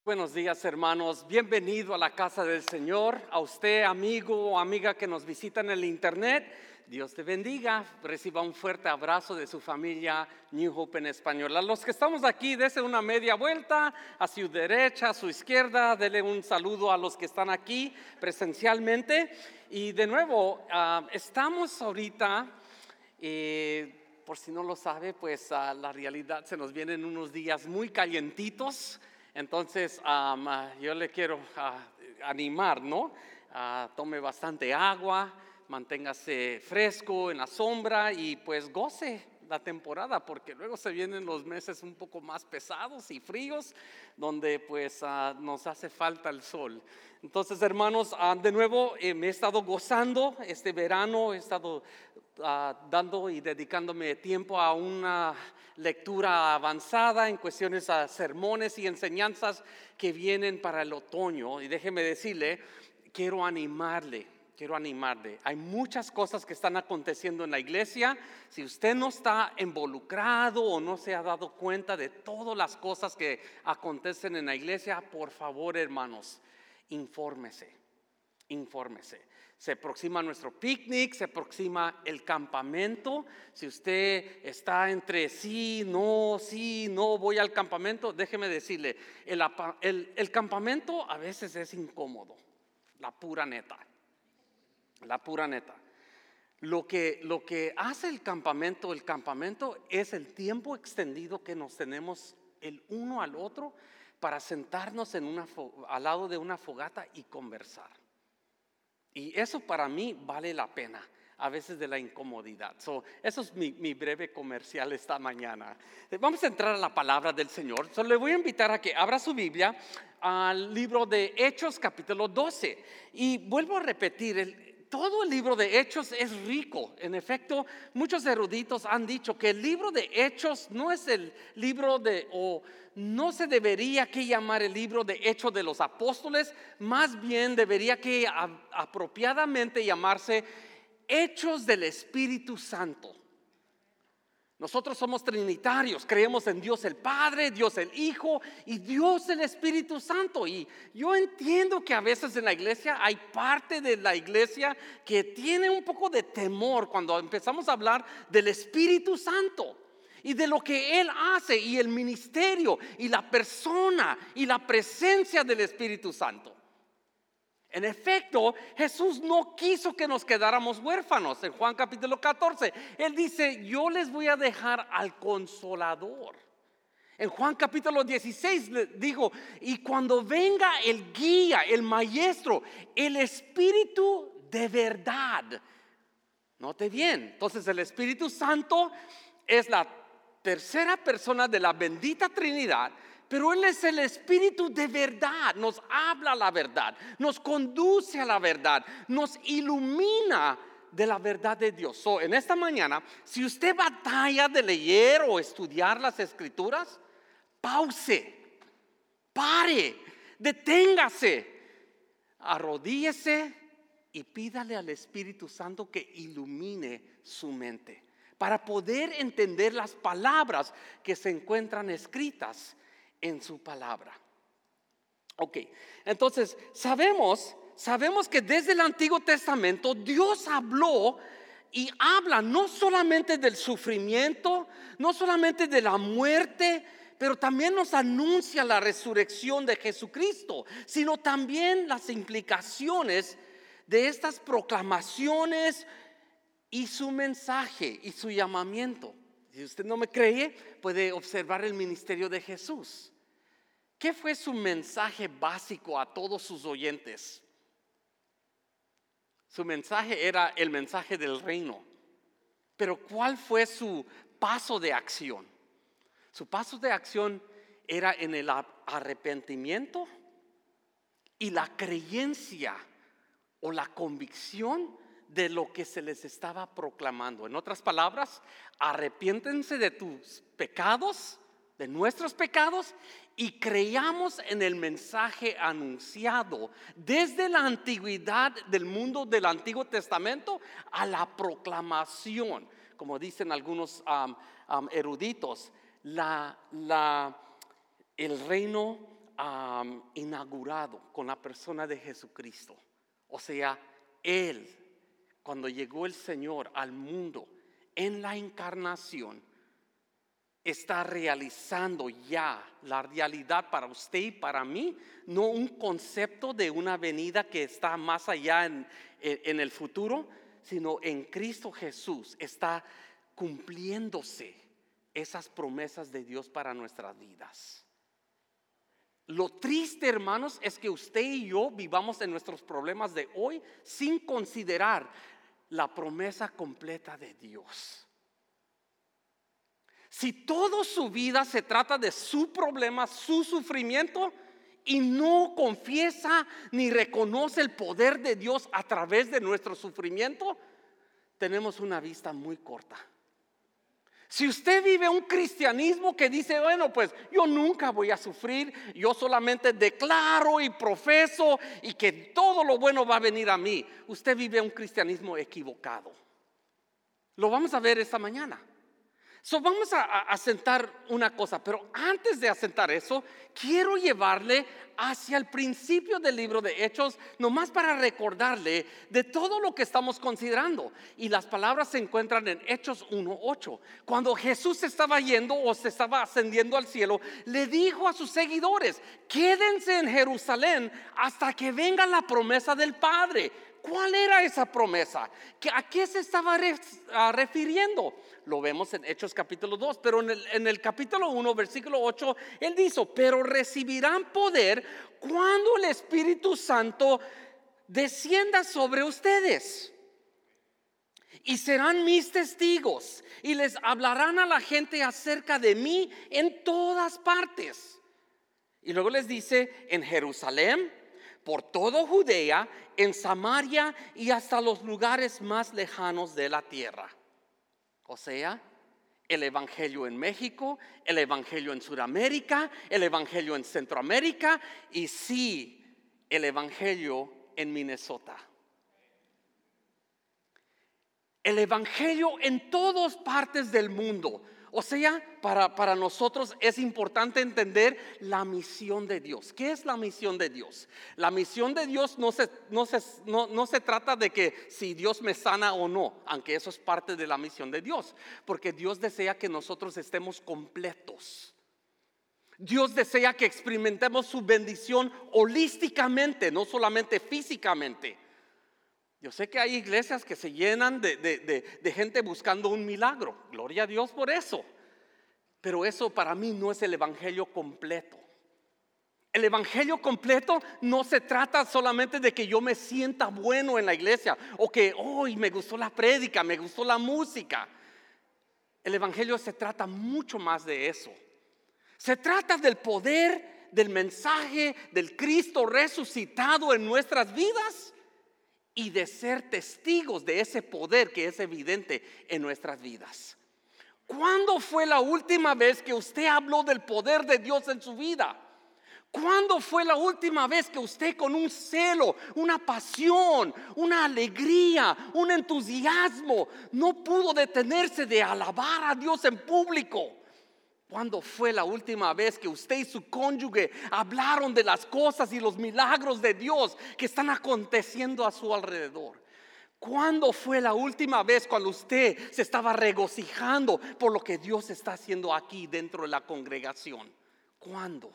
Buenos días, hermanos. Bienvenido a la casa del Señor. A usted, amigo o amiga que nos visita en el internet, Dios te bendiga. Reciba un fuerte abrazo de su familia New Hope en español. A los que estamos aquí, dése una media vuelta a su derecha, a su izquierda. Dele un saludo a los que están aquí presencialmente. Y de nuevo, estamos ahorita, por si no lo sabe, pues la realidad se nos vienen unos días muy calientitos. Entonces, yo le quiero animar, ¿no? Tome bastante agua, manténgase fresco en la sombra y pues goce la temporada, porque luego se vienen los meses un poco más pesados y fríos, donde pues nos hace falta el sol. Entonces, hermanos, de nuevo me he estado gozando este verano, he estado dando y dedicándome tiempo a una lectura avanzada en cuestiones a sermones y enseñanzas que vienen para el otoño. Y déjeme decirle, quiero animarle. Hay muchas cosas que están aconteciendo en la iglesia. Si usted no está involucrado o no se ha dado cuenta de todas las cosas que acontecen en la iglesia, por favor, hermanos, infórmese. Se aproxima nuestro picnic, se aproxima el campamento. Si usted está entre sí, no, voy al campamento, déjeme decirle, el campamento a veces es incómodo, la pura neta. Lo que hace el campamento es el tiempo extendido que nos tenemos el uno al otro para sentarnos al lado de una fogata y conversar. Y eso para mí vale la pena, a veces de la incomodidad. Eso es mi breve comercial esta mañana. Vamos a entrar a la palabra del Señor. Le voy a invitar a que abra su Biblia al libro de Hechos capítulo 12. Y vuelvo a repetir, todo el libro de Hechos es rico. En efecto, muchos eruditos han dicho que el libro de Hechos no es el libro no se debería que llamar el libro de Hechos de los Apóstoles, más bien debería que apropiadamente llamarse Hechos del Espíritu Santo. Nosotros somos trinitarios, creemos en Dios el Padre, Dios el Hijo y Dios el Espíritu Santo. Y yo entiendo que a veces en la iglesia hay parte de la iglesia que tiene un poco de temor cuando empezamos a hablar del Espíritu Santo y de lo que Él hace y el ministerio y la persona y la presencia del Espíritu Santo. En efecto, Jesús no quiso que nos quedáramos huérfanos. En Juan capítulo 14, Él dice, yo les voy a dejar al Consolador. En Juan capítulo 16 le digo, y cuando venga el guía, el maestro, el Espíritu de verdad. Note bien, entonces el Espíritu Santo es la tercera persona de la bendita Trinidad. Pero Él es el Espíritu de verdad, nos habla la verdad, nos conduce a la verdad, nos ilumina de la verdad de Dios. En esta mañana, si usted batalla de leer o estudiar las Escrituras, pause, pare, deténgase, arrodíllese y pídale al Espíritu Santo que ilumine su mente para poder entender las palabras que se encuentran escritas en su palabra. Ok, entonces sabemos que desde el Antiguo Testamento Dios habló y habla no solamente del sufrimiento, no solamente de la muerte, pero también nos anuncia la resurrección de Jesucristo, sino también las implicaciones de estas proclamaciones y su mensaje y su llamamiento. Si usted no me cree, puede observar el ministerio de Jesús. ¿Qué fue su mensaje básico a todos sus oyentes? Su mensaje era el mensaje del reino. Pero ¿cuál fue su paso de acción? Su paso de acción era en el arrepentimiento y la creencia o la convicción de lo que se les estaba proclamando. En otras palabras, arrepiéntense de tus pecados, de nuestros pecados, y creamos en el mensaje anunciado desde la antigüedad del mundo del Antiguo Testamento a la proclamación, como dicen algunos eruditos, el reino inaugurado con la persona de Jesucristo. O sea, Él, cuando llegó el Señor al mundo en la encarnación, está realizando ya la realidad para usted y para mí, no un concepto de una venida que está más allá en el futuro, sino en Cristo Jesús está cumpliéndose esas promesas de Dios para nuestras vidas. Lo triste, hermanos, es que usted y yo vivamos en nuestros problemas de hoy sin considerar la promesa completa de Dios. Si toda su vida se trata de su problema, su sufrimiento, y no confiesa ni reconoce el poder de Dios a través de nuestro sufrimiento, tenemos una vista muy corta. Si usted vive un cristianismo que dice, bueno, pues yo nunca voy a sufrir, yo solamente declaro y profeso y que todo lo bueno va a venir a mí, usted vive un cristianismo equivocado. Lo vamos a ver esta mañana. Vamos a asentar una cosa, pero antes de asentar eso, quiero llevarle hacia el principio del libro de Hechos, nomás para recordarle de todo lo que estamos considerando. Y las palabras se encuentran en Hechos 1:8. Cuando Jesús estaba yendo o se estaba ascendiendo al cielo, le dijo a sus seguidores: quédense en Jerusalén hasta que venga la promesa del Padre. ¿Cuál era esa promesa? ¿A qué se estaba refiriendo? Lo vemos en Hechos capítulo 2, pero en el capítulo 1, versículo 8, Él dijo: pero recibirán poder cuando el Espíritu Santo descienda sobre ustedes. Y serán mis testigos y les hablarán a la gente acerca de mí en todas partes. Y luego les dice: en Jerusalén, por todo Judea, en Samaria y hasta los lugares más lejanos de la tierra. O sea, el evangelio en México, el evangelio en Sudamérica, el evangelio en Centroamérica y sí, el evangelio en Minnesota. El evangelio en todas partes del mundo. O sea, para nosotros es importante entender la misión de Dios. ¿Qué es la misión de Dios? La misión de Dios no se trata de que si Dios me sana o no, aunque eso es parte de la misión de Dios, porque Dios desea que nosotros estemos completos. Dios desea que experimentemos su bendición holísticamente, no solamente físicamente. Yo sé que hay iglesias que se llenan de gente buscando un milagro. Gloria a Dios por eso. Pero eso para mí no es el evangelio completo. El evangelio completo no se trata solamente de que yo me sienta bueno en la iglesia o que hoy me gustó la prédica, me gustó la música. El evangelio se trata mucho más de eso. Se trata del poder, del mensaje del Cristo resucitado en nuestras vidas y de ser testigos de ese poder que es evidente en nuestras vidas. ¿Cuándo fue la última vez que usted habló del poder de Dios en su vida? ¿Cuándo fue la última vez que usted con un celo, una pasión, una alegría, un entusiasmo no pudo detenerse de alabar a Dios en público? ¿Cuándo fue la última vez que usted y su cónyuge hablaron de las cosas y los milagros de Dios que están aconteciendo a su alrededor? ¿Cuándo fue la última vez cuando usted se estaba regocijando por lo que Dios está haciendo aquí dentro de la congregación? ¿Cuándo?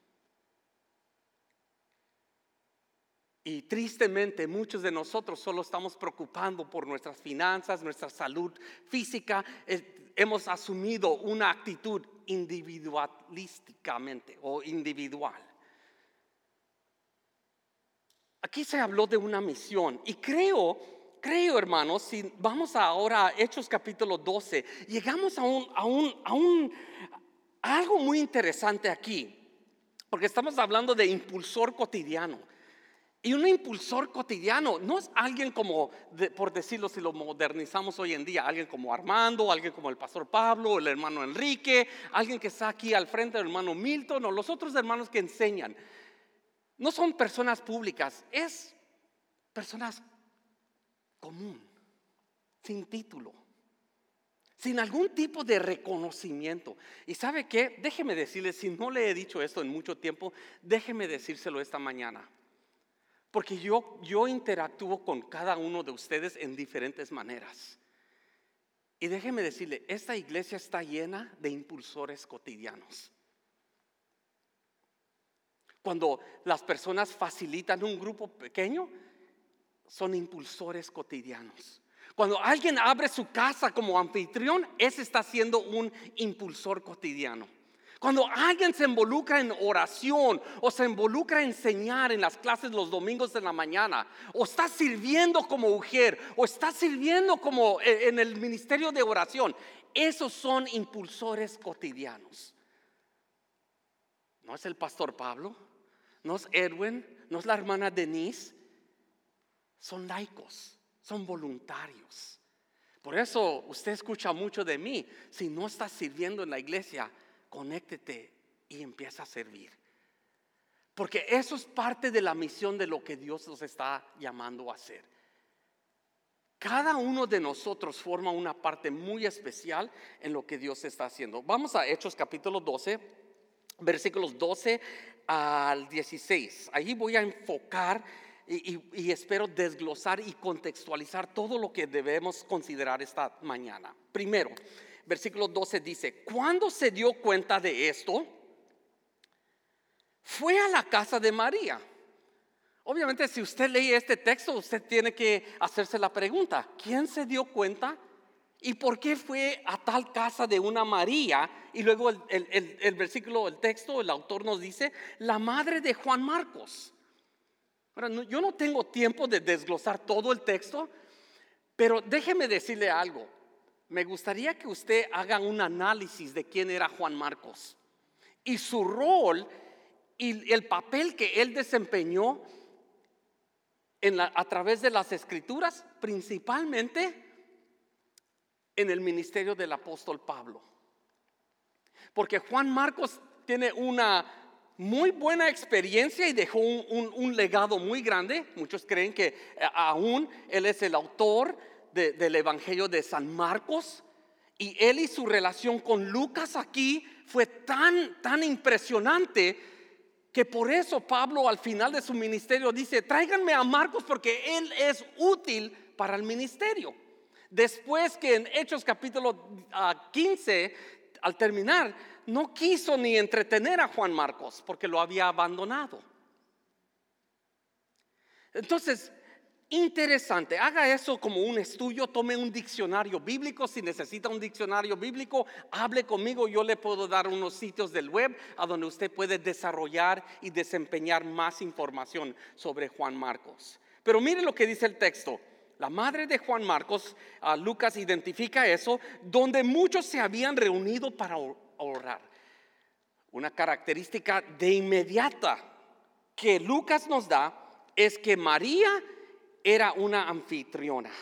Y tristemente muchos de nosotros solo estamos preocupando por nuestras finanzas, nuestra salud física. Hemos asumido una actitud individualísticamente o individual. Aquí se habló de una misión y creo hermanos, si vamos ahora a Hechos capítulo 12, llegamos a algo muy interesante aquí, porque estamos hablando de impulsor cotidiano. Y un impulsor cotidiano no es alguien como, por decirlo, si lo modernizamos hoy en día, alguien como Armando, alguien como el pastor Pablo, el hermano Enrique, alguien que está aquí al frente, el hermano Milton o los otros hermanos que enseñan. No son personas públicas, es personas común, sin título, sin algún tipo de reconocimiento. ¿Y sabe qué? Déjeme decirle, si no le he dicho esto en mucho tiempo, déjeme decírselo esta mañana. Porque yo interactúo con cada uno de ustedes en diferentes maneras. Y déjeme decirle, esta iglesia está llena de impulsores cotidianos. Cuando las personas facilitan un grupo pequeño, son impulsores cotidianos. Cuando alguien abre su casa como anfitrión, ese está siendo un impulsor cotidiano. Cuando alguien se involucra en oración o se involucra en enseñar en las clases los domingos de la mañana, o está sirviendo como mujer, o está sirviendo como en el ministerio de oración, esos son impulsores cotidianos. No es el pastor Pablo, no es Edwin, no es la hermana Denise, son laicos, son voluntarios. Por eso usted escucha mucho de mí. Si no estás sirviendo en la iglesia, conéctete y empieza a servir. Porque eso es parte de la misión de lo que Dios nos está llamando a hacer. Cada uno de nosotros forma una parte muy especial en lo que Dios está haciendo. Vamos a Hechos capítulo 12, versículos 12 al 16. Allí voy a enfocar y espero desglosar y contextualizar todo lo que debemos considerar esta mañana. Primero, versículo 12 dice: cuando se dio cuenta de esto, fue a la casa de María. Obviamente, si usted lee este texto, usted tiene que hacerse la pregunta: ¿quién se dio cuenta? ¿Y por qué fue a tal casa de una María? Y luego el versículo, el texto, el autor nos dice: la madre de Juan Marcos. Ahora, yo no tengo tiempo de desglosar todo el texto, pero déjeme decirle algo. Me gustaría que usted haga un análisis de quién era Juan Marcos y su rol y el papel que él desempeñó a través de las escrituras, principalmente en el ministerio del apóstol Pablo. Porque Juan Marcos tiene una muy buena experiencia y dejó un legado muy grande. Muchos creen que aún él es el autor del Evangelio de San Marcos. Y él y su relación con Lucas aquí fue tan impresionante que por eso Pablo al final de su ministerio dice: tráiganme a Marcos porque él es útil para el ministerio. Después que en Hechos capítulo 15, al terminar, no quiso ni entretener a Juan Marcos porque lo había abandonado. Entonces, interesante, haga eso como un estudio, tome un diccionario bíblico. Si necesita un diccionario bíblico, hable conmigo, yo le puedo dar unos sitios del web a donde usted puede desarrollar y desempeñar más información sobre Juan Marcos. Pero mire lo que dice el texto. La madre de Juan Marcos, Lucas identifica eso, donde muchos se habían reunido para orar. Una característica de inmediata que Lucas nos da es que María era una anfitriona.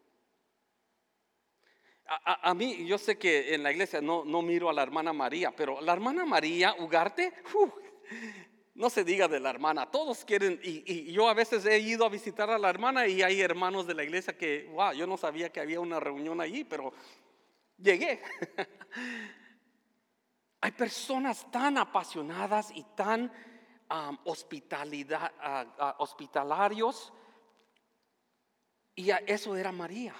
A mí, yo sé que en la iglesia no miro a la hermana María, pero la hermana María Ugarte, no se diga de la hermana, todos quieren, y yo a veces he ido a visitar a la hermana y hay hermanos de la iglesia que, wow, yo no sabía que había una reunión allí, pero llegué. Hay personas tan apasionadas y tan hospitalarios, y eso era María.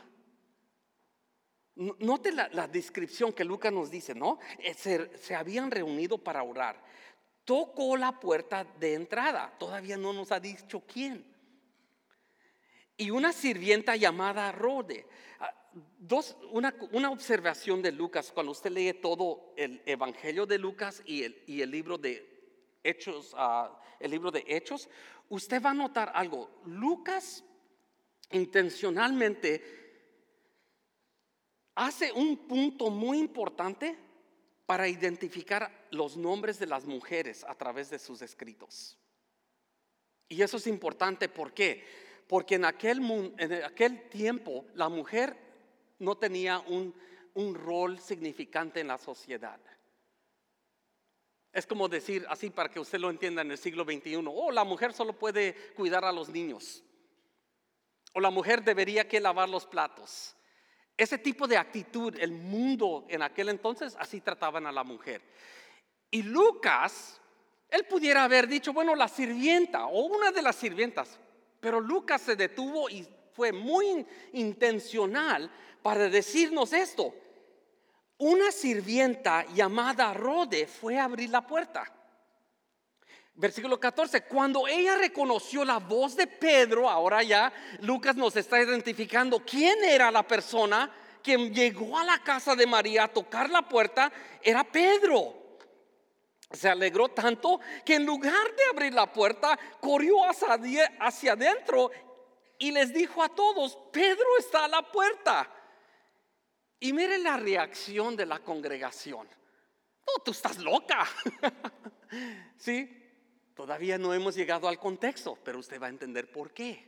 Note la descripción que Lucas nos dice, ¿no? Se habían reunido para orar. Tocó la puerta de entrada, todavía no nos ha dicho quién. Y una sirvienta llamada Rode. Una observación de Lucas, cuando usted lee todo el Evangelio de Lucas y el libro de Hechos, usted va a notar algo. Lucas intencionalmente hace un punto muy importante para identificar los nombres de las mujeres a través de sus escritos. Y eso es importante, ¿por qué? Porque en aquel tiempo la mujer no tenía un rol significante en la sociedad. Es como decir, así para que usted lo entienda en el siglo XXI, la mujer solo puede cuidar a los niños, o la mujer debería que lavar los platos. Ese tipo de actitud, el mundo en aquel entonces así trataban a la mujer. Y Lucas, él pudiera haber dicho, bueno, la sirvienta o una de las sirvientas, pero Lucas se detuvo y fue muy intencional para decirnos esto. Una sirvienta llamada Rode fue a abrir la puerta. Versículo 14, cuando ella reconoció la voz de Pedro, ahora ya Lucas nos está identificando quién era la persona quien llegó a la casa de María a tocar la puerta, era Pedro. Se alegró tanto que en lugar de abrir la puerta, corrió hacia adentro y les dijo a todos, Pedro está a la puerta. Y miren la reacción de la congregación. No, tú estás loca. Sí. Todavía no hemos llegado al contexto, pero usted va a entender por qué.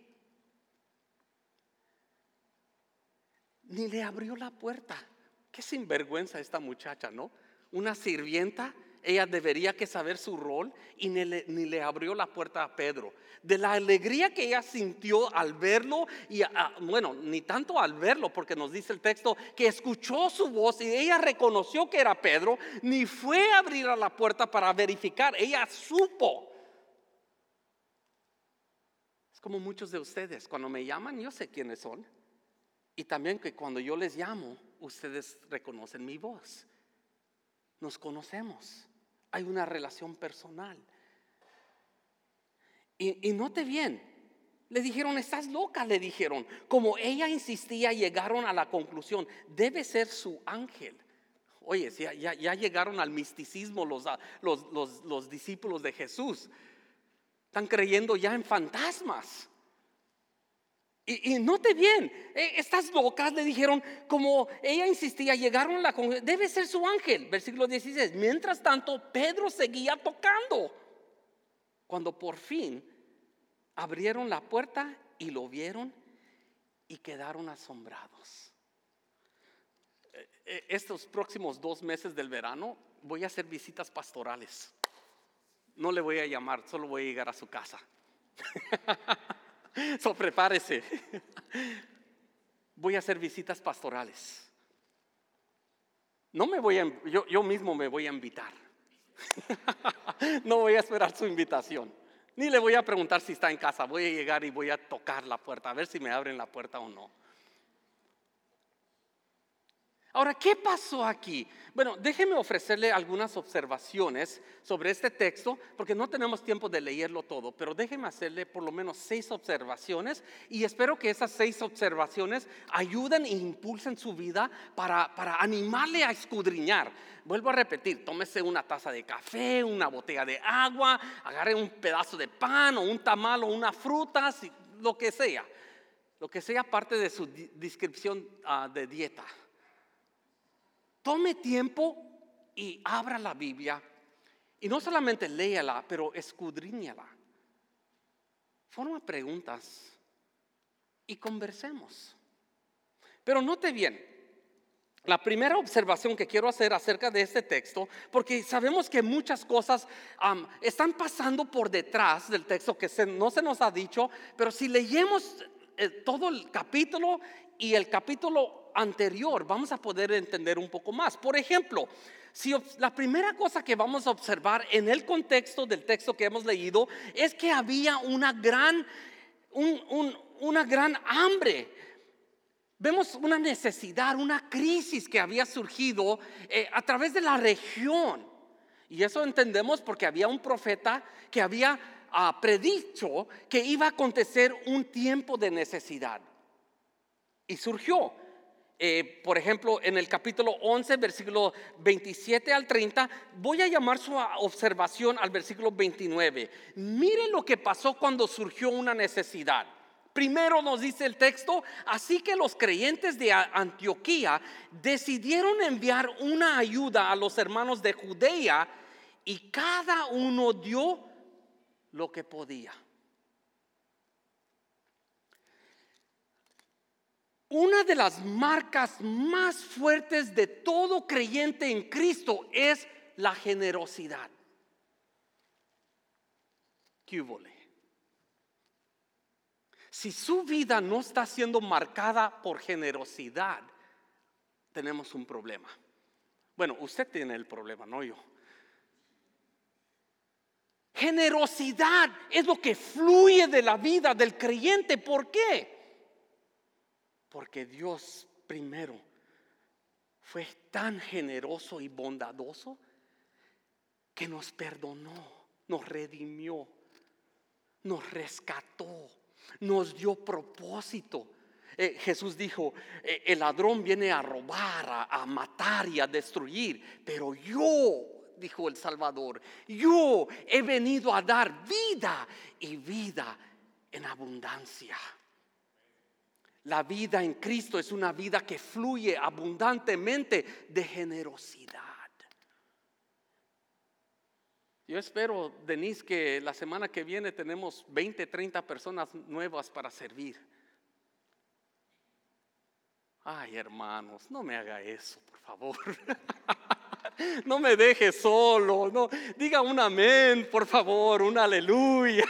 Ni le abrió la puerta. Qué sinvergüenza esta muchacha, ¿no? Una sirvienta, ella debería que saber su rol y ni le abrió la puerta a Pedro. De la alegría que ella sintió al verlo y bueno, ni tanto al verlo, porque nos dice el texto que escuchó su voz y ella reconoció que era Pedro, ni fue a abrir a la puerta para verificar, ella supo. Como muchos de ustedes, cuando me llaman, yo sé quiénes son. Y también que cuando yo les llamo, ustedes reconocen mi voz. Nos conocemos. Hay una relación personal. Y note bien, le dijeron, estás loca, le dijeron. Como ella insistía, llegaron a la conclusión, debe ser su ángel. Oye, ya llegaron al misticismo los discípulos de Jesús. Están creyendo ya en fantasmas. Y note bien, estas locas le dijeron, como ella insistía, llegaron a la conclusión, debe ser su ángel. Versículo 16. Mientras tanto, Pedro seguía tocando. Cuando por fin abrieron la puerta y lo vieron y quedaron asombrados. Estos próximos 2 meses del verano voy a hacer visitas pastorales. No le voy a llamar, solo voy a llegar a su casa. So, prepárese. Voy a hacer visitas pastorales. No me voy yo mismo me voy a invitar. No voy a esperar su invitación. Ni le voy a preguntar si está en casa. Voy a llegar y voy a tocar la puerta, a ver si me abren la puerta o no. Ahora, ¿qué pasó aquí? Bueno, déjeme ofrecerle algunas observaciones sobre este texto, porque no tenemos tiempo de leerlo todo, pero déjeme hacerle por lo menos 6 observaciones y espero que esas 6 observaciones ayuden e impulsen su vida para animarle a escudriñar. Vuelvo a repetir, tómese una taza de café, una botella de agua, agarre un pedazo de pan o un tamal o una fruta, lo que sea parte de su descripción de dieta. Tome tiempo y abra la Biblia y no solamente léala, pero escudriñala. Forma preguntas y conversemos. Pero note bien, la primera observación que quiero hacer acerca de este texto, porque sabemos que muchas cosas están pasando por detrás del texto que no se nos ha dicho, pero si leemos todo el capítulo y el capítulo anterior, vamos a poder entender un poco más. Por ejemplo, si la primera cosa que vamos a observar en el contexto del texto que hemos leído es que había una gran hambre. Vemos una necesidad, una crisis que había surgido a través de la región. Y eso entendemos porque había un profeta que había predicho que iba a acontecer un tiempo de necesidad. Y surgió. Por ejemplo, en el capítulo 11, versículo 27 al 30, voy a llamar su observación al versículo 29. Miren lo que pasó cuando surgió una necesidad. Primero nos dice el texto, así que los creyentes de Antioquía decidieron enviar una ayuda a los hermanos de Judea y cada uno dio lo que podía. Una de las marcas más fuertes de todo creyente en Cristo es la generosidad. ¿Qué hubo? Si su vida no está siendo marcada por generosidad, tenemos un problema. Bueno, usted tiene el problema, no yo. Generosidad es lo que fluye de la vida del creyente. ¿Por qué? Porque Dios primero fue tan generoso y bondadoso que nos perdonó, nos redimió, nos rescató, nos dio propósito. Jesús dijo, el ladrón viene a robar, a matar y a destruir, pero yo, dijo el Salvador, yo he venido a dar vida y vida en abundancia. La vida en Cristo es una vida que fluye abundantemente de generosidad. Yo espero, Denise, que la semana que viene tenemos 20, 30 personas nuevas para servir. Ay, hermanos, no me haga eso, por favor. No me deje solo. No, diga un amén, por favor, un aleluya.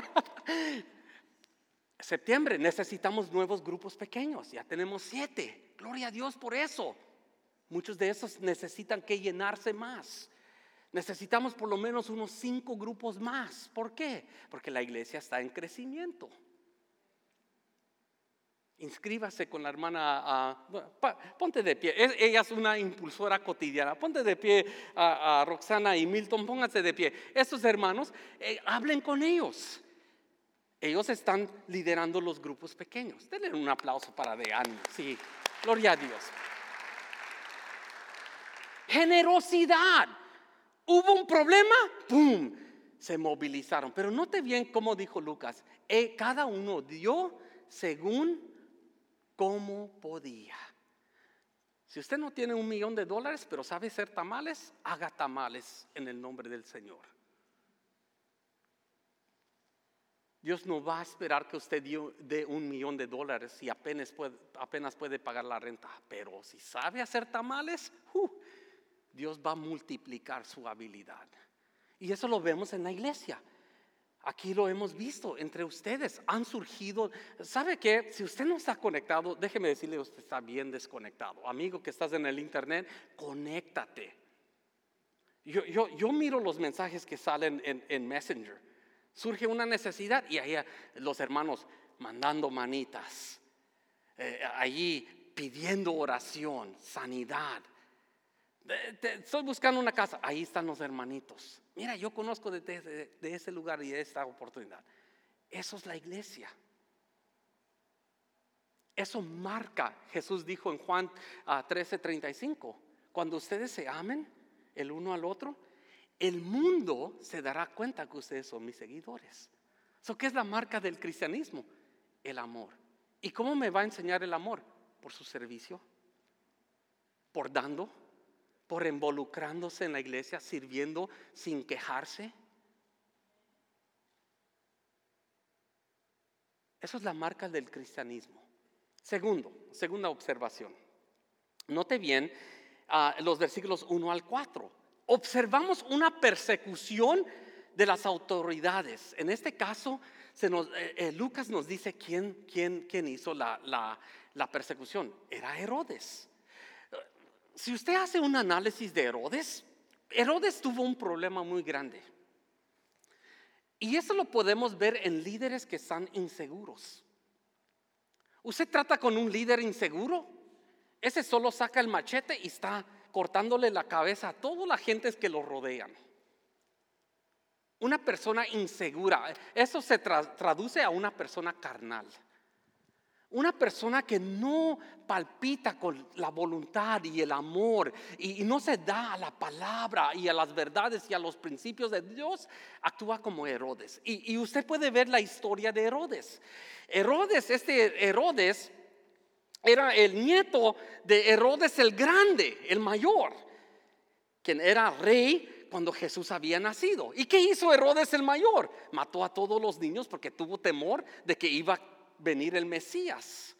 Septiembre necesitamos nuevos grupos pequeños. Ya tenemos 7. Gloria a Dios por eso. Muchos de esos necesitan que llenarse más. Necesitamos por lo menos unos 5 grupos más. ¿Por qué? Porque la iglesia está en crecimiento. Inscríbase con la hermana, ponte de pie, ella es una impulsora cotidiana. Ponte de pie a Roxana y Milton, pónganse de pie. Estos hermanos, hablen con ellos. Ellos están liderando los grupos pequeños. Denle un aplauso para de ánimo. Sí, gloria a Dios. Generosidad. Hubo un problema, ¡pum! Se movilizaron. Pero note bien cómo dijo Lucas. Cada uno dio según como podía. Si usted no tiene $1 millón, pero sabe hacer tamales, haga tamales en el nombre del Señor. Dios no va a esperar que usted dé $1 millón si apenas puede pagar la renta. Pero si sabe hacer tamales, Dios va a multiplicar su habilidad. Y eso lo vemos en la iglesia. Aquí lo hemos visto entre ustedes. Han surgido. ¿Sabe qué? Si usted no está conectado, déjeme decirle, usted está bien desconectado. Amigo que estás en el internet, conéctate. Yo miro los mensajes que salen en Messenger. Surge una necesidad y ahí los hermanos mandando manitas. Allí pidiendo oración, sanidad. Estoy buscando una casa. Ahí están los hermanitos. Mira, yo conozco de ese lugar y de esta oportunidad. Eso es la iglesia. Eso marca. Jesús dijo en Juan 13:35, cuando ustedes se amen el uno al otro, el mundo se dará cuenta que ustedes son mis seguidores. ¿Qué es la marca del cristianismo? El amor. ¿Y cómo me va a enseñar el amor? Por su servicio, por dando, por involucrándose en la iglesia, sirviendo sin quejarse. Eso es la marca del cristianismo. Segunda observación. Note bien los versículos 1 al 4. Observamos una persecución de las autoridades. En este caso, Lucas nos dice quién hizo la persecución. Era Herodes. Si usted hace un análisis de Herodes tuvo un problema muy grande. Y eso lo podemos ver en líderes que están inseguros. Usted trata con un líder inseguro, ese solo saca el machete y está cortándole la cabeza a toda la gente que lo rodean. Una persona insegura, eso se traduce a una persona carnal. Una persona que no palpita con la voluntad y el amor y no se da a la palabra y a las verdades y a los principios de Dios, actúa como Herodes. Y usted puede ver la historia de Herodes. Herodes era el nieto de Herodes el Grande, el mayor, quien era rey cuando Jesús había nacido. ¿Y qué hizo Herodes el mayor? Mató a todos los niños porque tuvo temor de que iba a venir el Mesías.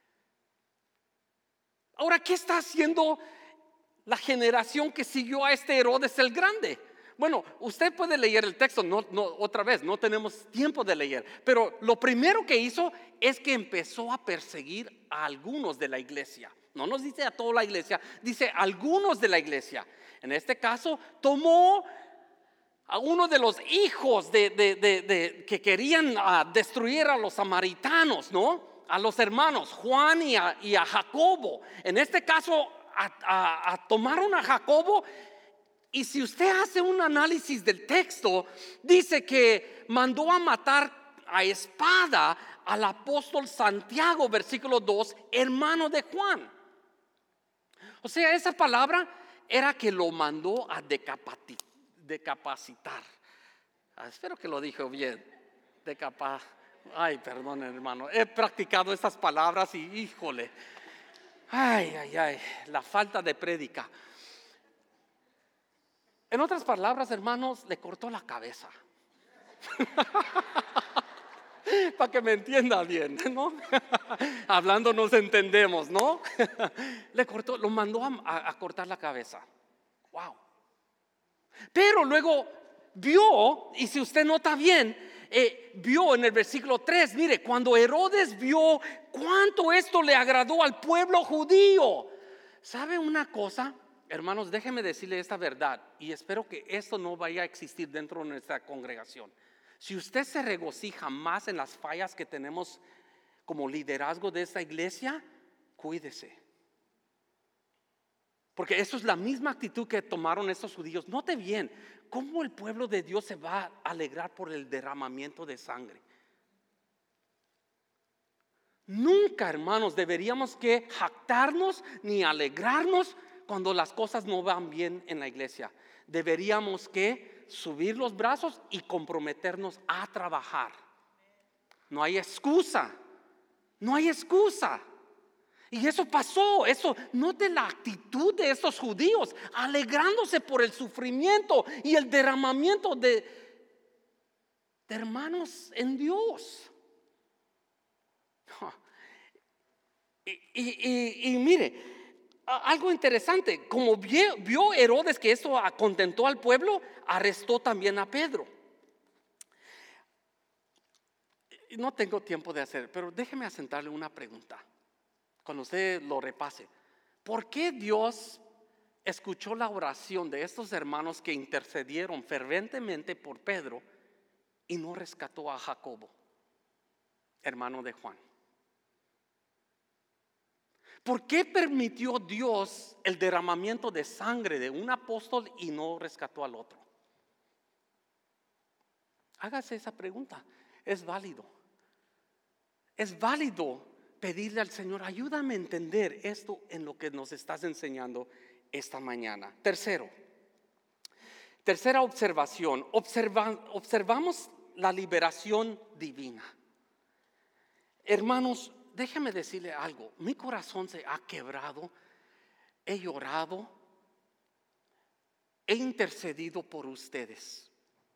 Ahora, ¿qué está haciendo la generación que siguió a este Herodes el Grande? Bueno, usted puede leer el texto, otra vez, no tenemos tiempo de leer, pero lo primero que hizo es que empezó a perseguir a algunos de la iglesia. No nos dice a toda la iglesia, dice algunos de la iglesia. En este caso, tomó a uno de los hijos que querían destruir a los samaritanos, ¿no? A los hermanos, Juan y a Jacobo. En este caso, tomaron a Jacobo. Y si usted hace un análisis del texto, dice que mandó a matar a espada al apóstol Santiago, versículo 2, hermano de Juan. O sea, esa palabra era que lo mandó a decapacitar. Espero que lo dije bien. Ay, perdón, hermano. He practicado estas palabras y híjole. Ay, la falta de prédica. En otras palabras, hermanos, le cortó la cabeza. Para que me entienda bien, ¿no? Hablando nos entendemos, ¿no? Lo mandó a cortar la cabeza. Wow. Pero luego vio, y si usted nota bien, vio en el versículo 3, mire, cuando Herodes vio cuánto esto le agradó al pueblo judío. ¿Sabe una cosa? Hermanos, déjenme decirle esta verdad, y espero que esto no vaya a existir dentro de nuestra congregación. Si usted se regocija más en las fallas que tenemos como liderazgo de esta iglesia, cuídese. Porque eso es la misma actitud que tomaron estos judíos. Note bien cómo el pueblo de Dios se va a alegrar por el derramamiento de sangre. Nunca, hermanos, deberíamos que jactarnos ni alegrarnos cuando las cosas no van bien en la iglesia. Deberíamos que subir los brazos y comprometernos a trabajar. No hay excusa. No hay excusa. Y eso pasó. Note la actitud de estos judíos, alegrándose por el sufrimiento y el derramamiento de hermanos en Dios. Y mire, algo interesante, como vio Herodes que esto contentó al pueblo, arrestó también a Pedro. No tengo tiempo de hacer, pero déjeme asentarle una pregunta. Cuando usted lo repase, ¿por qué Dios escuchó la oración de estos hermanos que intercedieron ferventemente por Pedro y no rescató a Jacobo, hermano de Juan? ¿Por qué permitió Dios el derramamiento de sangre de un apóstol y no rescató al otro? Hágase esa pregunta. Es válido. Es válido pedirle al Señor, ayúdame a entender esto en lo que nos estás enseñando esta mañana. Tercera observación. Observamos la liberación divina. Hermanos, déjeme decirle algo. Mi corazón se ha quebrado. He llorado. He intercedido por ustedes.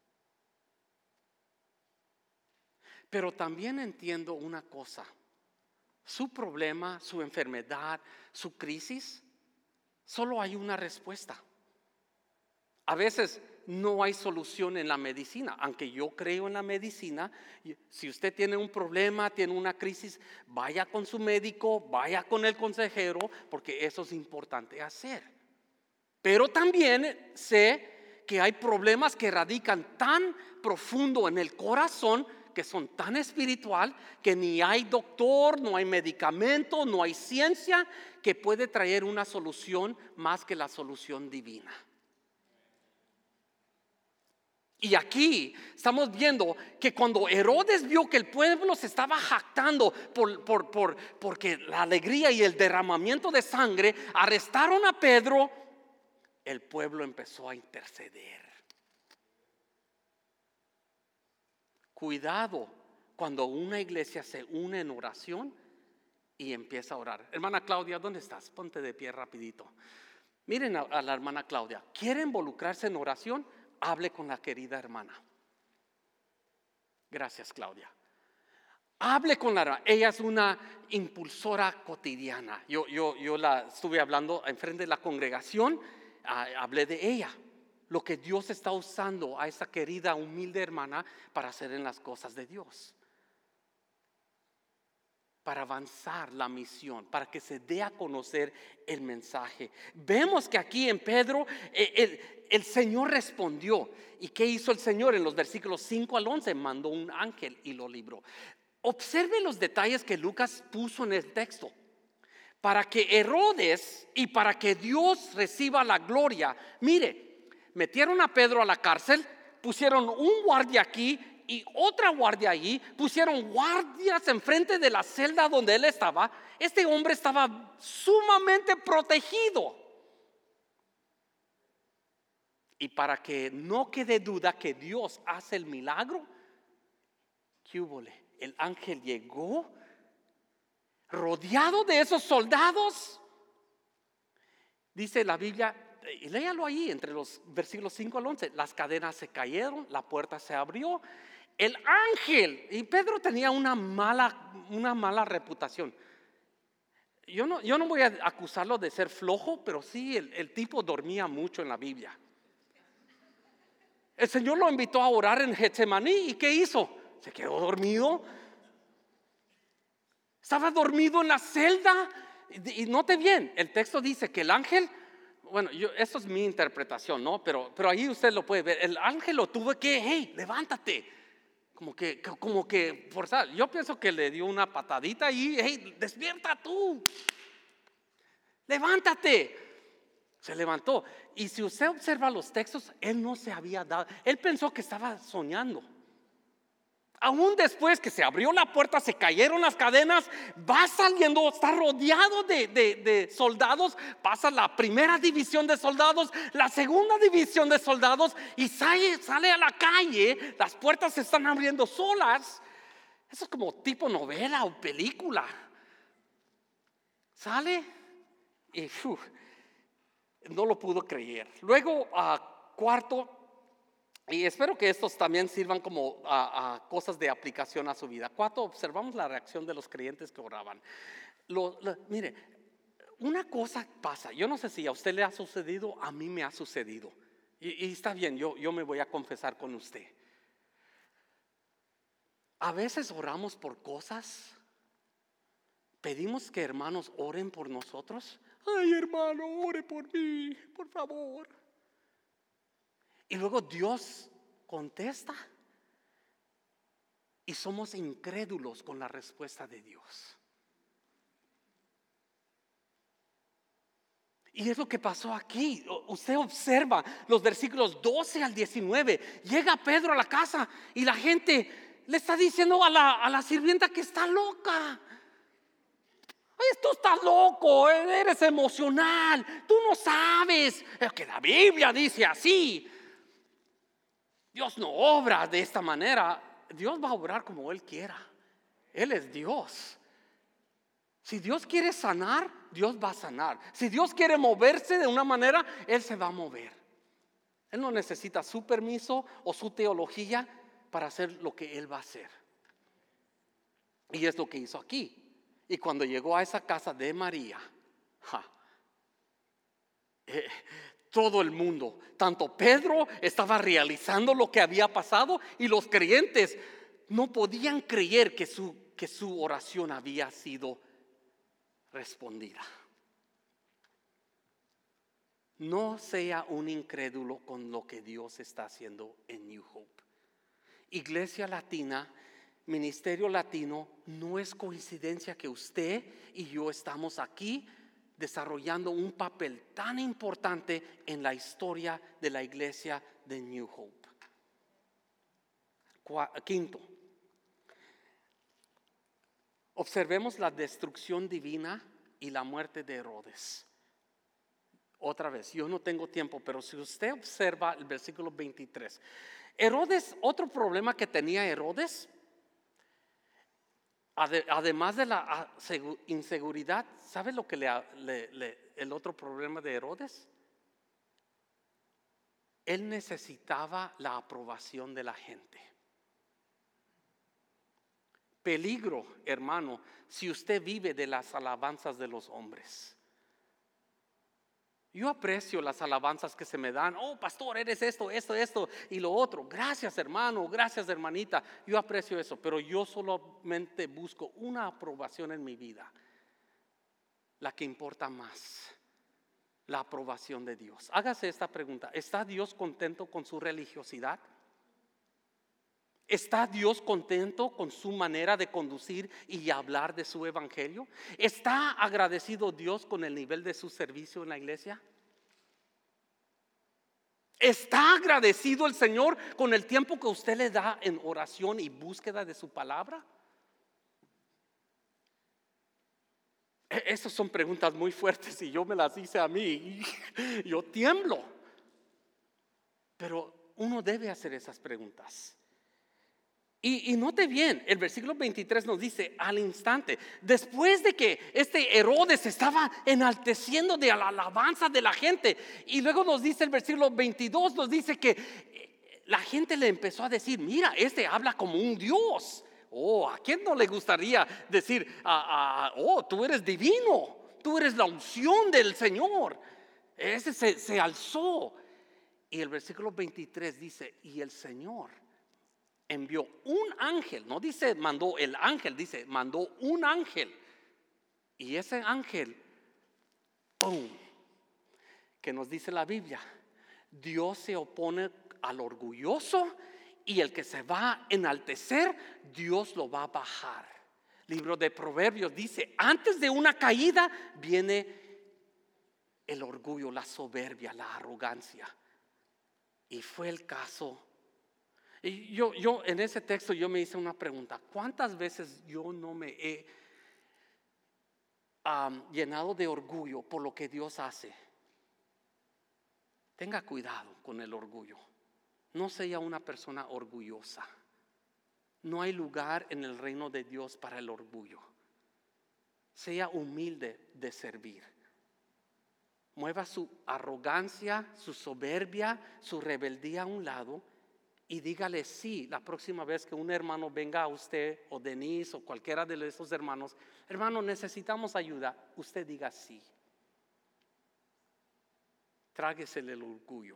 Pero también entiendo una cosa. Su problema, su enfermedad, su crisis, solo hay una respuesta. A veces no hay solución en la medicina, aunque yo creo en la medicina. Si usted tiene un problema, tiene una crisis, vaya con su médico, vaya con el consejero, porque eso es importante hacer. Pero también sé que hay problemas que radican tan profundo en el corazón, que son tan espiritual, que ni hay doctor, no hay medicamento, no hay ciencia que puede traer una solución más que la solución divina. Y aquí estamos viendo que cuando Herodes vio que el pueblo se estaba jactando porque la alegría y el derramamiento de sangre, arrestaron a Pedro, el pueblo empezó a interceder. Cuidado cuando una iglesia se une en oración y empieza a orar. Hermana Claudia, ¿dónde estás? Ponte de pie rapidito. Miren a la hermana Claudia. ¿Quiere involucrarse en oración? Hable con la querida hermana. Gracias, Claudia. Hable con la hermana. Ella es una impulsora cotidiana. Yo la estuve hablando enfrente de la congregación. Hablé de ella. Lo que Dios está usando a esa querida humilde hermana para hacer en las cosas de Dios. para avanzar la misión, para que se dé a conocer el mensaje. Vemos que aquí en Pedro el Señor respondió. ¿Y qué hizo el Señor? En los versículos 5 al 11 mandó un ángel y lo libró. Observe los detalles que Lucas puso en el texto. Para que Herodes y para que Dios reciba la gloria. Mire, metieron a Pedro a la cárcel, pusieron un guardia aquí y otra guardia allí, pusieron guardias enfrente de la celda donde él estaba. Este hombre estaba sumamente protegido. Y para que no quede duda que Dios hace el milagro, ¿qué húbole? El ángel llegó rodeado de esos soldados. Dice la Biblia, y léalo ahí entre los versículos 5 al 11, las cadenas se cayeron, la puerta se abrió. El ángel, y Pedro tenía una mala reputación. Yo no voy a acusarlo de ser flojo, pero sí, el tipo dormía mucho en la Biblia. El Señor lo invitó a orar en Getsemaní, ¿y qué hizo? Se quedó dormido. Estaba dormido en la celda. Y note bien, el texto dice que el ángel, bueno, esto es mi interpretación, ¿no? Pero ahí usted lo puede ver. El ángel lo tuvo que, hey, levántate. Como que forzar. Yo pienso que le dio una patadita y, hey, despierta tú. Levántate. Se levantó. Y si usted observa los textos, él no se había dado. Él pensó que estaba soñando. Aún después que se abrió la puerta, se cayeron las cadenas, va saliendo, está rodeado de soldados, pasa la primera división de soldados, la segunda división de soldados y sale a la calle, las puertas se están abriendo solas. Eso es como tipo novela o película. Sale y no lo pudo creer. Luego, cuarto, y espero que estos también sirvan como cosas de aplicación a su vida. Cuarto, observamos la reacción de los creyentes que oraban. Mire, una cosa pasa, yo no sé si a usted le ha sucedido, a mí me ha sucedido. Y está bien, yo me voy a confesar con usted. A veces oramos por cosas, pedimos que hermanos oren por nosotros. Ay, hermano, ore por mí, por favor. Y luego Dios contesta y somos incrédulos con la respuesta de Dios. Y es lo que pasó aquí. Usted observa los versículos 12 al 19. Llega Pedro a la casa y la gente le está diciendo a la sirvienta que está loca. Tú estás loco, eres emocional, tú no sabes, es que la Biblia dice así. Dios no obra de esta manera. Dios va a obrar como Él quiera. Él es Dios. Si Dios quiere sanar, Dios va a sanar. Si Dios quiere moverse de una manera, Él se va a mover. Él no necesita su permiso o su teología para hacer lo que Él va a hacer. Y es lo que hizo aquí. Y cuando llegó a esa casa de María, todo el mundo, tanto Pedro estaba realizando lo que había pasado y los creyentes no podían creer que su oración había sido respondida. No sea un incrédulo con lo que Dios está haciendo en New Hope. Iglesia Latina, Ministerio Latino, no es coincidencia que usted y yo estamos aquí desarrollando un papel tan importante en la historia de la iglesia de New Hope. Quinto, observemos la destrucción divina y la muerte de Herodes. Otra vez, yo no tengo tiempo, pero si usted observa el versículo 23, Herodes, otro problema que tenía Herodes, además de la inseguridad, ¿sabe lo que el otro problema de Herodes? Él necesitaba la aprobación de la gente. Peligro, hermano, si usted vive de las alabanzas de los hombres. Yo aprecio las alabanzas que se me dan. Oh, pastor, eres esto y lo otro. Gracias, hermano, gracias, hermanita. Yo aprecio eso, pero yo solamente busco una aprobación en mi vida, la que importa más, la aprobación de Dios. Hágase esta pregunta: ¿está Dios contento con su religiosidad? ¿Está Dios contento con su manera de conducir y hablar de su evangelio? ¿Está agradecido Dios con el nivel de su servicio en la iglesia? ¿Está agradecido el Señor con el tiempo que usted le da en oración y búsqueda de su palabra? Esas son preguntas muy fuertes y yo me las hice a mí. Yo tiemblo. Pero uno debe hacer esas preguntas. Y note bien, el versículo 23 nos dice: al instante, después de que este Herodes estaba enalteciendo de la alabanza de la gente, y luego nos dice el versículo 22, nos dice que la gente le empezó a decir: mira, este habla como un Dios. Oh, ¿a quién no le gustaría decir, oh, tú eres divino, tú eres la unción del Señor? Ese se alzó. Y el versículo 23 dice: y el Señor envió un ángel, no dice mandó el ángel, dice mandó un ángel. Y ese ángel, ¡pum!, que nos dice la Biblia: Dios se opone al orgulloso, y el que se va a enaltecer, Dios lo va a bajar. Libro de Proverbios dice: antes de una caída viene el orgullo, la soberbia, la arrogancia. Y fue el caso. Y yo en ese texto yo me hice una pregunta: ¿cuántas veces yo no me he llenado de orgullo por lo que Dios hace? Tenga cuidado con el orgullo. No sea una persona orgullosa. No hay lugar en el reino de Dios para el orgullo. Sea humilde de servir. Mueva su arrogancia, su soberbia, su rebeldía a un lado, y dígale sí la próxima vez que un hermano venga a usted, o Denise, o cualquiera de esos hermanos: hermano, necesitamos ayuda. Usted diga sí. Tráguese el orgullo.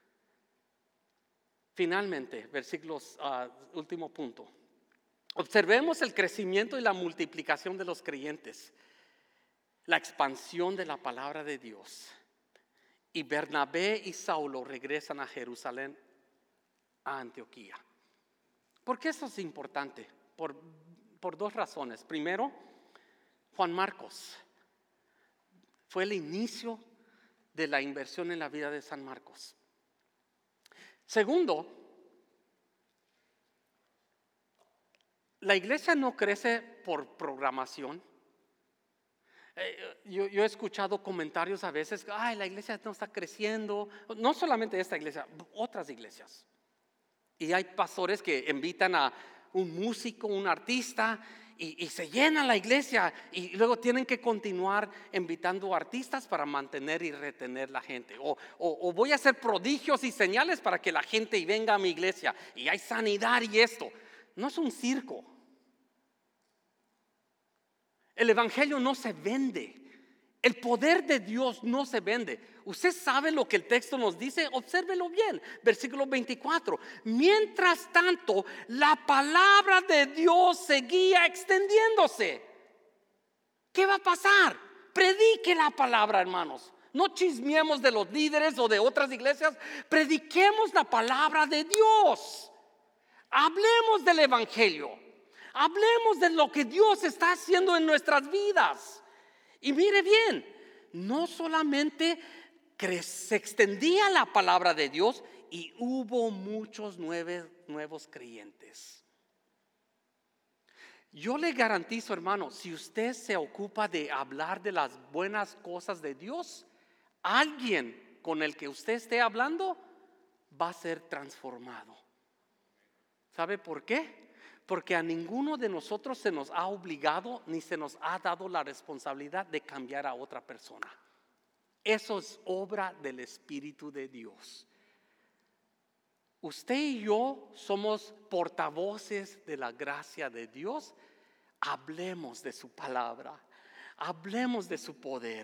Finalmente, versículos, último punto. Observemos el crecimiento y la multiplicación de los creyentes, la expansión de la palabra de Dios. Y Bernabé y Saulo regresan a Jerusalén, a Antioquía. ¿Por qué eso es importante? Por dos razones. Primero, Juan Marcos fue el inicio de la inversión en la vida de San Marcos. Segundo, la iglesia no crece por programación. Yo he escuchado comentarios a veces: ay, la iglesia no está creciendo. No solamente esta iglesia, otras iglesias. Y hay pastores que invitan a un músico, un artista, y se llena la iglesia, y luego tienen que continuar invitando artistas para mantener y retener la gente. O voy a hacer prodigios y señales para que la gente venga a mi iglesia, y hay sanidad y esto. No es un circo. El evangelio no se vende. El poder de Dios no se vende. Usted sabe lo que el texto nos dice. Obsérvelo bien. Versículo 24. Mientras tanto, la palabra de Dios seguía extendiéndose. ¿Qué va a pasar? Predique la palabra, hermanos. No chismeemos de los líderes o de otras iglesias. Prediquemos la palabra de Dios. Hablemos del evangelio. Hablemos de lo que Dios está haciendo en nuestras vidas. Y mire bien, no solamente se extendía la palabra de Dios, y hubo muchos nuevos creyentes. Yo le garantizo, hermano, si usted se ocupa de hablar de las buenas cosas de Dios, alguien con el que usted esté hablando va a ser transformado. ¿Sabe por qué? Porque a ninguno de nosotros se nos ha obligado ni se nos ha dado la responsabilidad de cambiar a otra persona. Eso es obra del Espíritu de Dios. Usted y yo somos portavoces de la gracia de Dios. Hablemos de su palabra, hablemos de su poder,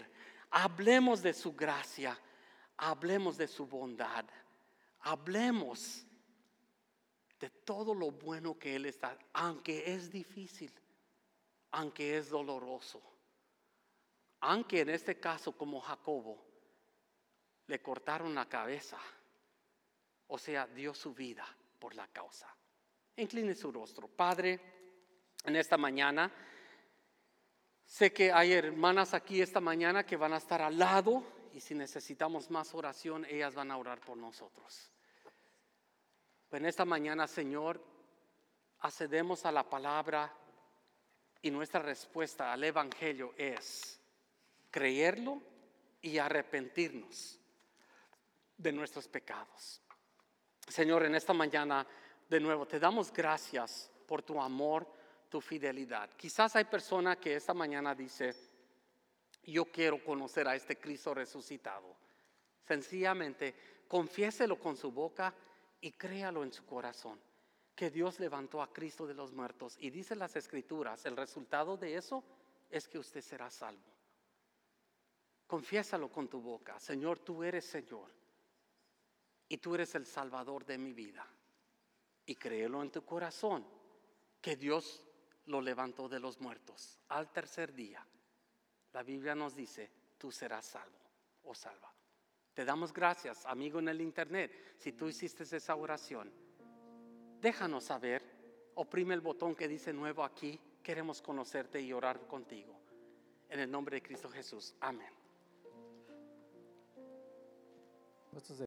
Hablemos de su gracia, hablemos de su bondad, hablemos de todo lo bueno que Él está, aunque es difícil, aunque es doloroso, aunque en este caso como Jacobo le cortaron la cabeza, o sea, dio su vida por la causa. Incline su rostro. Padre, en esta mañana, sé que hay hermanas aquí esta mañana que van a estar al lado y si necesitamos más oración, ellas van a orar por nosotros. En esta mañana, Señor, accedemos a la palabra y nuestra respuesta al Evangelio es creerlo y arrepentirnos de nuestros pecados. Señor, en esta mañana de nuevo te damos gracias por tu amor, tu fidelidad. Quizás hay personas que esta mañana dice, yo quiero conocer a este Cristo resucitado. Sencillamente, confiéselo con su boca y créalo en su corazón, que Dios levantó a Cristo de los muertos. Y dice las Escrituras, el resultado de eso es que usted será salvo. Confiésalo con tu boca, Señor, tú eres Señor y tú eres el Salvador de mi vida. Y créelo en tu corazón, que Dios lo levantó de los muertos al tercer día. La Biblia nos dice, tú serás salvo o salva. Te damos gracias, amigo en el internet, si tú hiciste esa oración. Déjanos saber, oprime el botón que dice nuevo aquí, queremos conocerte y orar contigo. En el nombre de Cristo Jesús, amén.